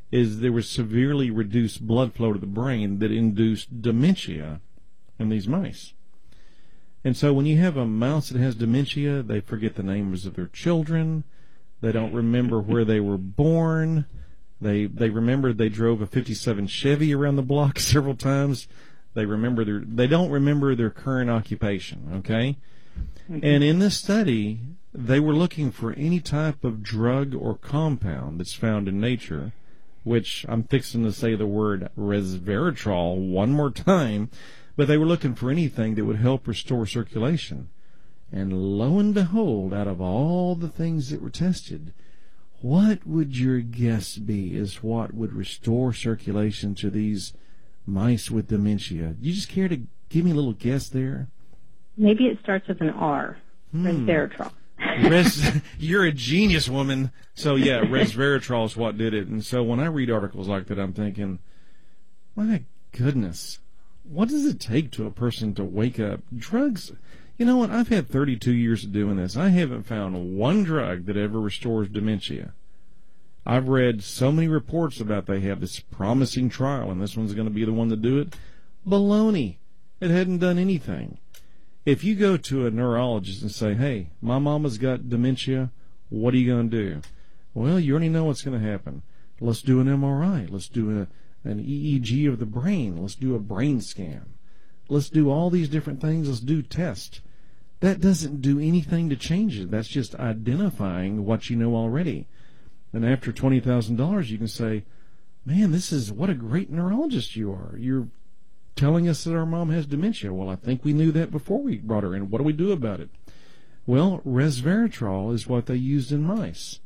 is there was severely reduced blood flow to the brain that induced dementia in these mice. And so when you have a mouse that has dementia, they forget the names of their children. They don't remember where they were born. They they remember they drove a fifty-seven Chevy around the block several times. They remember their they don't remember their current occupation, okay? Mm-hmm. And in this study, they were looking for any type of drug or compound that's found in nature, which I'm fixing to say the word resveratrol one more time, but they were looking for anything that would help restore circulation. And lo and behold, out of all the things that were tested, what would your guess be is what would restore circulation to these mice with dementia? You just care to give me a little guess there? Maybe it starts with an R, hmm. resveratrol. Res, you're a genius, woman. So, yeah, resveratrol is what did it. And so when I read articles like that, I'm thinking, my goodness, what does it take to a person to wake up? Drugs, you know what? I've had thirty-two years of doing this. I haven't found one drug that ever restores dementia. I've read so many reports about they have this promising trial, and this one's going to be the one to do it. Baloney. It hadn't done anything. If you go to a neurologist and say, hey, my mama's got dementia, what are you going to do? Well, you already know what's going to happen. Let's do an M R I. Let's do a, an E E G of the brain. Let's do a brain scan. Let's do all these different things. Let's do tests. That doesn't do anything to change it. That's just identifying what you know already. And after twenty thousand dollars, you can say, man, this is, what a great neurologist you are. You're telling us that our mom has dementia. Well, I think we knew that before we brought her in. What do we do about it? Well, resveratrol is what they used in mice.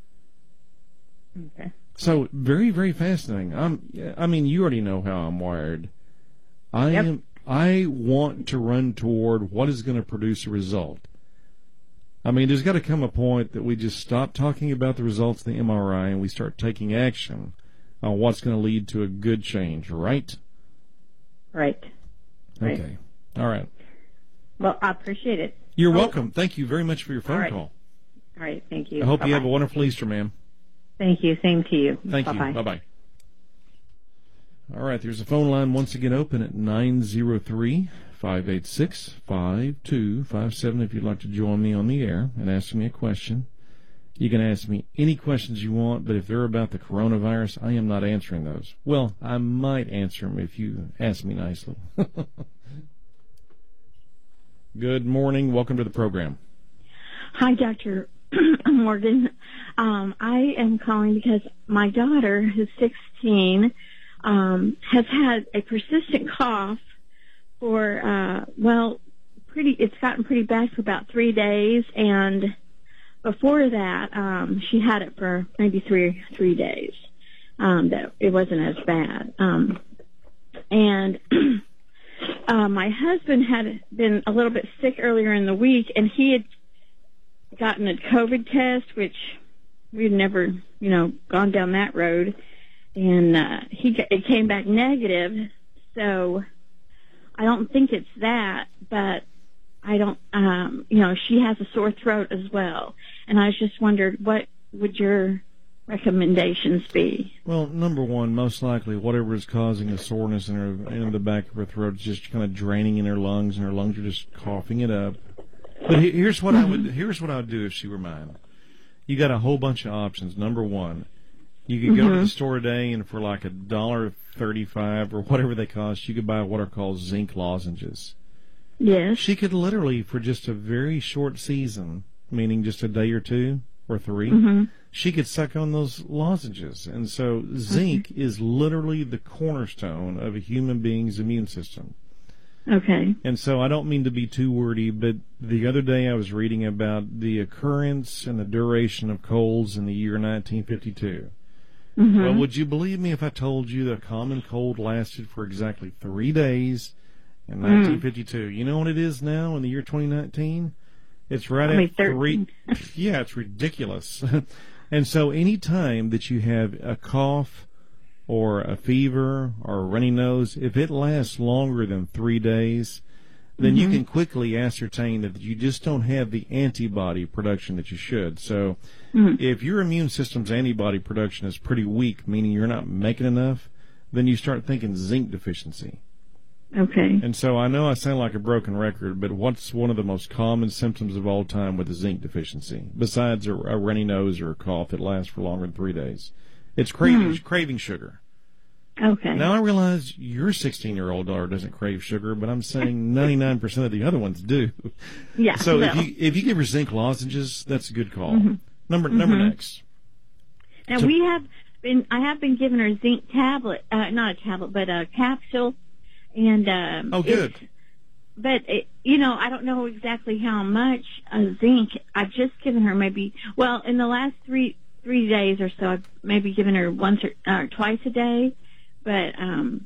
Okay. So, very, very fascinating. I'm, I mean, you already know how I'm wired. I yep. am. I want to run toward what is going to produce a result. I mean, there's got to come a point that we just stop talking about the results of the M R I and we start taking action on what's going to lead to a good change, right? Right. Okay. Right. All right. Well, I appreciate it. You're oh. welcome. Thank you very much for your phone All right. call. All right. Thank you. I hope Bye-bye. you have a wonderful Easter, ma'am. Thank you. Same to you. Thank Bye-bye. you. Bye-bye. All right. There's a phone line once again open at nine zero three, five eight six, five two five seven if you'd like to join me on the air and ask me a question. You can ask me any questions you want, but if they're about the coronavirus, I am not answering those. Well, I might answer them if you ask me nicely. Good morning. Welcome to the program. Hi, Doctor Morgan. Um, I am calling because my daughter, who's sixteen, um, has had a persistent cough for, uh, well, pretty. it's gotten pretty bad for about three days, and before that, um, she had it for maybe three three days. Um, that it wasn't as bad. Um, and uh, my husband had been a little bit sick earlier in the week, and he had gotten a COVID test, which we'd never, you know, gone down that road. And uh, he it came back negative, so I don't think it's that, but I don't, um, you know, she has a sore throat as well. And I just wondered, what would your recommendations be? Well, number one, most likely whatever is causing the soreness in her in the back of her throat is just kind of draining in her lungs, and her lungs are just coughing it up. But here's what I would here's what I would do if she were mine. You got a whole bunch of options. Number one, you could go mm-hmm. to the store today, and for like a dollar thirty-five or whatever they cost, you could buy what are called zinc lozenges. Yes. She could literally, for just a very short season, meaning just a day or two or three, mm-hmm. she could suck on those lozenges. And so zinc okay. is literally the cornerstone of a human being's immune system. Okay. And so I don't mean to be too wordy, but the other day I was reading about the occurrence and the duration of colds in the year nineteen fifty-two. Mm-hmm. Well, would you believe me if I told you the common cold lasted for exactly three days in nineteen fifty-two? Mm. You know what it is now in the year twenty nineteen? It's right I at three. Yeah, it's ridiculous. And so any time that you have a cough or a fever or a runny nose, if it lasts longer than three days, then Mm-hmm. you can quickly ascertain that you just don't have the antibody production that you should. So Mm-hmm. if your immune system's antibody production is pretty weak, meaning you're not making enough, then you start thinking zinc deficiency. Okay. And so I know I sound like a broken record, but what's one of the most common symptoms of all time with a zinc deficiency, besides a, a runny nose or a cough that lasts for longer than three days? It's craving, Hmm. craving sugar. Okay. Now, I realize your sixteen-year-old daughter doesn't crave sugar, but I'm saying ninety-nine percent of the other ones do. Yeah. So if well. you if you give her zinc lozenges, that's a good call. Mm-hmm. Number number next. Now So- we have been. I have been giving her zinc tablet, uh, not a tablet, but a capsule, and um, Oh, good. it's- But it, you know, I don't know exactly how much uh, zinc. I've just given her maybe. Well, in the last three three days or so, I've maybe given her once or uh, twice a day. But um,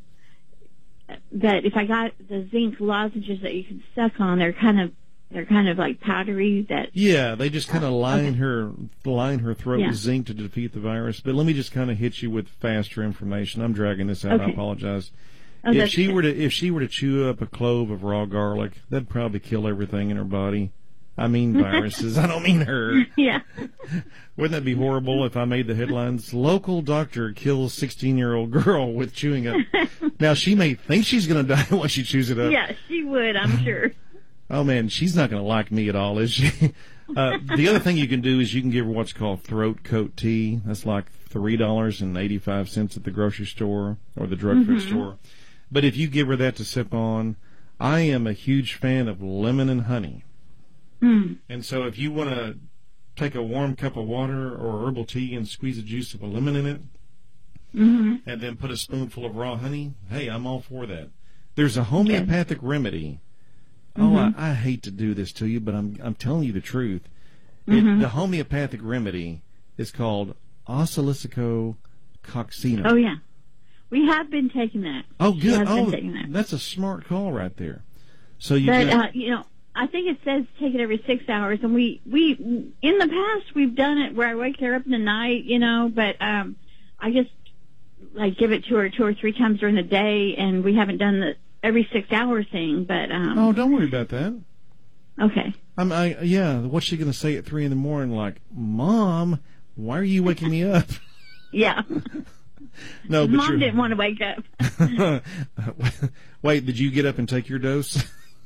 but if I got the zinc lozenges that you can suck on, they're kind of they're kind of like powdery. That Yeah, they just kind of line Okay. her line her throat Yeah. with zinc to defeat the virus. But let me just kind of hit you with faster information. I'm dragging this out. I Okay. apologize. Oh, if that's she good. were to if she were to chew up a clove of raw garlic, that'd probably kill everything in her body. I mean viruses. I don't mean her. yeah. Wouldn't that be horrible if I made the headlines? Local doctor kills sixteen-year-old girl with chewing up. Now, she may think she's going to die once she chews it up. Yeah, she would, I'm sure. Oh, man, she's not going to like me at all, is she? Uh, the other thing you can do is you can give her what's called throat coat tea. That's like three dollars and eighty-five cents at the grocery store or the drugstore Mm-hmm. store. But if you give her that to sip on, I am a huge fan of lemon and honey. Mm. And so if you want to take a warm cup of water or herbal tea and squeeze the juice of a lemon in it, Mm-hmm. and then put a spoonful of raw honey, hey, I'm all for that. There's a homeopathic remedy. Oh, Mm-hmm. I, I hate to do this to you, but I'm I'm telling you the truth. Mm-hmm. It, the homeopathic remedy is called Osilicico coccina. Oh, yeah. We have been taking that. Oh, She good. has been Oh, taking that. that's a smart call right there. So you But, can, uh, you know, I think it says take it every six hours, and we, we, in the past, we've done it where I wake her up in the night, you know, but um, I just, like, give it to her two or three times during the day, and we haven't done the every six hour thing, but, um, oh, don't worry about that. okay. I'm, I, yeah, what's she going to say at three in the morning? Like, Mom, why are you waking me up? Yeah. No, but Mom you're, didn't want to wake up. Wait, did you get up and take your dose?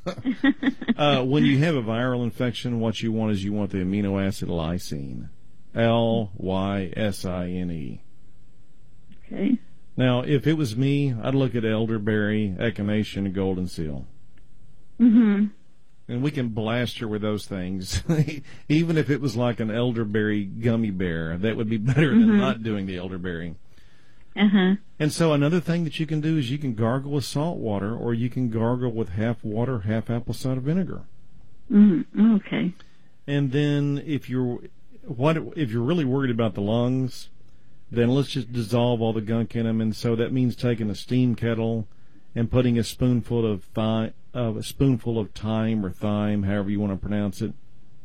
uh, when you have a viral infection, what you want is you want the amino acid lysine. L Y S I N E. Okay. Now, if it was me, I'd look at elderberry, echinacea, and golden seal. Mm-hmm. And we can blast her with those things. Even if it was like an elderberry gummy bear, that would be better than Mm-hmm. not doing the elderberry. Uh-huh. And so another thing that you can do is you can gargle with salt water, or you can gargle with half water, half apple cider vinegar. Mm-hmm. Okay. And then if you're what if you're really worried about the lungs, then let's just dissolve all the gunk in them. And so that means taking a steam kettle and putting a spoonful of thyme, uh, a spoonful of thyme or thyme, however you want to pronounce it,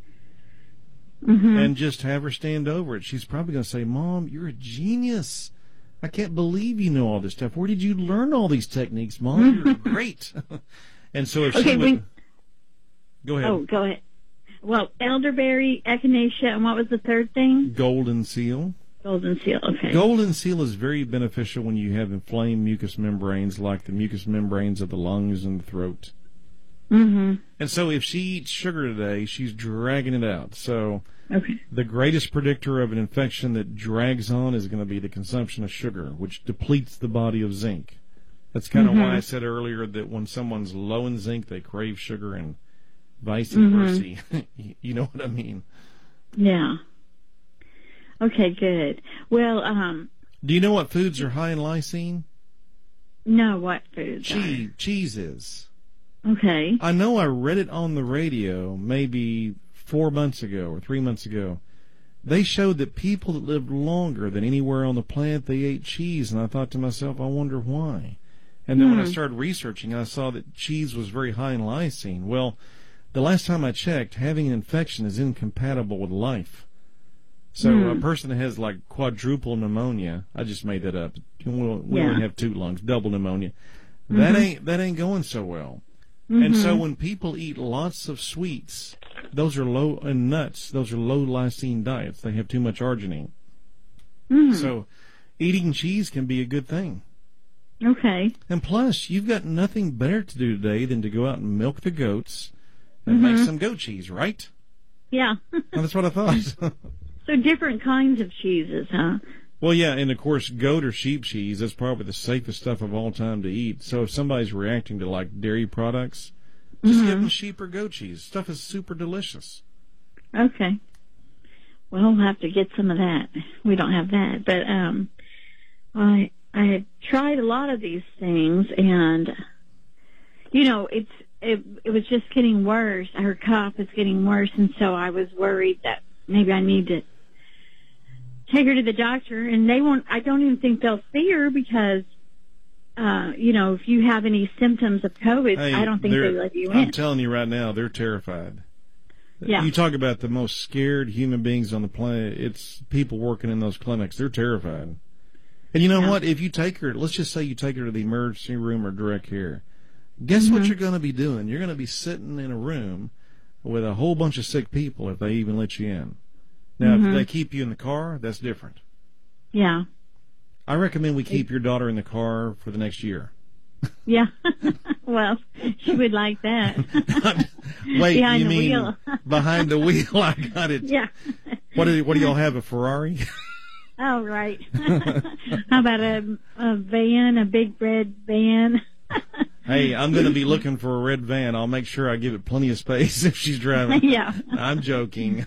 Mm-hmm. and just have her stand over it. She's probably going to say, "Mom, you're a genius. I can't believe you know all this stuff. Where did you learn all these techniques, Mom? You're great." And so if Okay, she would, when- go ahead, Oh, go ahead. Well, elderberry, echinacea, and what was the third thing? golden seal. Golden seal. Okay. Golden seal is very beneficial when you have inflamed mucous membranes, like the mucous membranes of the lungs and the throat. Mm-hmm. And so if she eats sugar today, she's dragging it out. So Okay. the greatest predictor of an infection that drags on is going to be the consumption of sugar, which depletes the body of zinc. That's kind of Mm-hmm. why I said earlier that when someone's low in zinc, they crave sugar, and vice Mm-hmm. versa. You know what I mean? Yeah. Okay, good. Well, um, Do you know what foods are high in lysine? no, what foods? Cheese. Cheese is. are- Okay. I know I read it on the radio maybe four months ago or three months ago. They showed that people that lived longer than anywhere on the planet, they ate cheese, and I thought to myself, I wonder why. And then when I Hmm. started researching, I saw that cheese was very high in lysine. Well, the last time I checked, having an infection is incompatible with life. So Hmm. a person that has like quadruple pneumonia, I just made that up. We we Yeah. only have two lungs, double pneumonia. That ain't that ain't going so well. Mm-hmm. And so when people eat lots of sweets, those are low, and nuts, those are low lysine diets. They have too much arginine. Mm. So eating cheese can be a good thing. Okay. And plus, you've got nothing better to do today than to go out and milk the goats and Mm-hmm. make some goat cheese, right? Yeah. Well, that's what I thought. So different kinds of cheeses, huh? Well, yeah, and of course, goat or sheep cheese, that's probably the safest stuff of all time to eat. So if somebody's reacting to, like, dairy products, just Mm-hmm. give them sheep or goat cheese. Stuff is super delicious. Okay. Well, we'll have to get some of that. We don't have that. But um, I I had tried a lot of these things, and, you know, it's it, it was just getting worse. Her cough is getting worse, and so I was worried that maybe I need to take her to the doctor, and they won't, I don't even think they'll see her because, uh, you know, if you have any symptoms of COVID, Hey, I don't think they're- they let you I'm in. telling you right now, they're terrified. Yeah. You talk about the most scared human beings on the planet. It's people working in those clinics. They're terrified. And you know Yeah. what? If you take her, let's just say you take her to the emergency room or direct care, guess Mm-hmm. what you're going to be doing? You're going to be sitting in a room with a whole bunch of sick people if they even let you in. Now, Mm-hmm. if they keep you in the car, that's different. Yeah. I recommend we keep your daughter in the car for the next year. Yeah. Well, she would like that. Wait, Behind you the mean wheel. behind the wheel? I got it. Yeah. What do, what do y'all have, a Ferrari? Oh, right. How about a, a van, a big red van? Hey, I'm going to be looking for a red van. I'll make sure I give it plenty of space if she's driving. Yeah. I'm joking.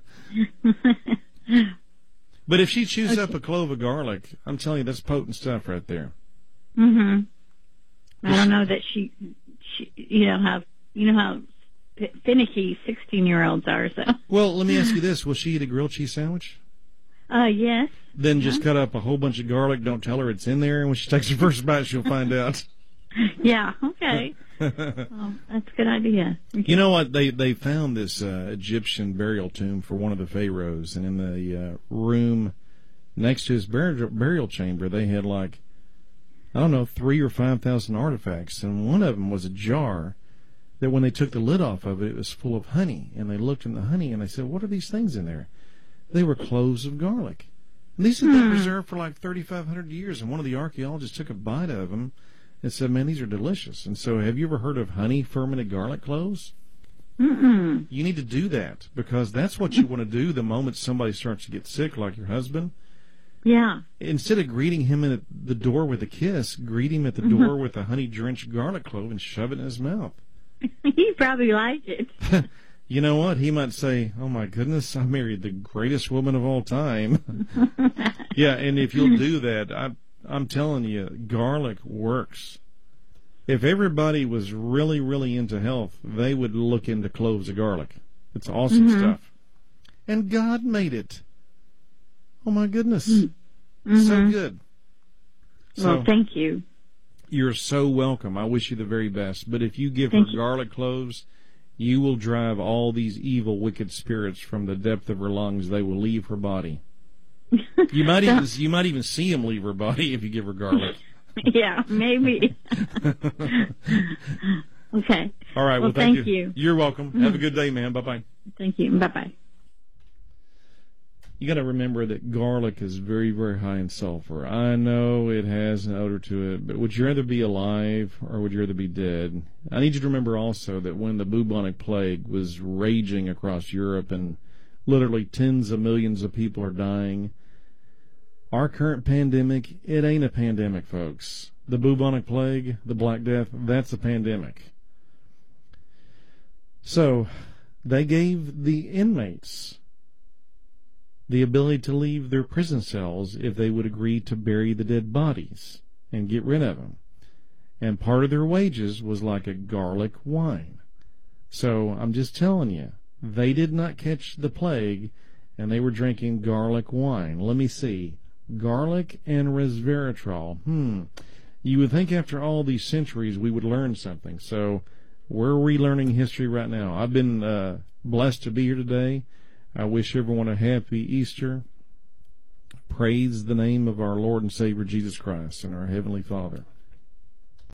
But if she chews up a clove of garlic, I'm telling you, that's potent stuff right there. Hmm. I don't know that she, she, you know how, you know how finicky sixteen-year-olds are. So. Well, let me ask you this: will she eat a grilled cheese sandwich? Uh, yes. Then just cut up a whole bunch of garlic. Don't tell her it's in there, and when she takes her first bite, she'll find out. Yeah. Okay. Oh, that's a good idea. You know what? They they found this uh, Egyptian burial tomb for one of the pharaohs, and in the uh, room next to his burial, burial chamber, they had like, I don't know, three or five thousand artifacts, and one of them was a jar that when they took the lid off of it, it was full of honey. And they looked in the honey, and they said, "What are these things in there?" They were cloves of garlic. And these had been preserved for like thirty-five hundred years, and one of the archaeologists took a bite of them and said, "Man, these are delicious." And so, have you ever heard of honey fermented garlic cloves? Mm-mm. You need to do that, because that's what you want to do the moment somebody starts to get sick, like your husband. Yeah. Instead of greeting him at the door with a kiss, greet him at the door with a honey-drenched garlic clove and shove it in his mouth. He probably liked it. You know what? He might say, "Oh my goodness, I married the greatest woman of all time." Yeah, and if you'll do that, I, I'm telling you, garlic works. If everybody was really, really into health, they would look into cloves of garlic. It's awesome Mm-hmm. stuff. And God made it. Oh my goodness. Mm-hmm. So good. So, Well, thank you. you're so welcome. I wish you the very best. But if you give Thank her you. garlic cloves, you will drive all these evil, wicked spirits from the depth of her lungs. They will leave her body. You might even you might even see them leave her body if you give her garlic. Yeah, maybe. Okay. All right. Well, Well, thank, thank you. You're welcome. Have a good day, man. Bye bye. Thank you. Bye-bye. You got to remember that garlic is very, very high in sulfur. I know it has an odor to it, but would you rather be alive or would you rather be dead? I need you to remember also that when the bubonic plague was raging across Europe and literally tens of millions of people are dying, our current pandemic, it ain't a pandemic, folks. The bubonic plague, the Black Death, that's a pandemic. So, they gave the inmates the ability to leave their prison cells if they would agree to bury the dead bodies and get rid of them. And part of their wages was like a garlic wine. So I'm just telling you, they did not catch the plague, and they were drinking garlic wine. Let me see. Garlic and resveratrol. Hmm. You would think after all these centuries we would learn something. So we're relearning history right now. I've been uh, blessed to be here today. I wish everyone a happy Easter. Praise the name of our Lord and Savior Jesus Christ and our Heavenly Father.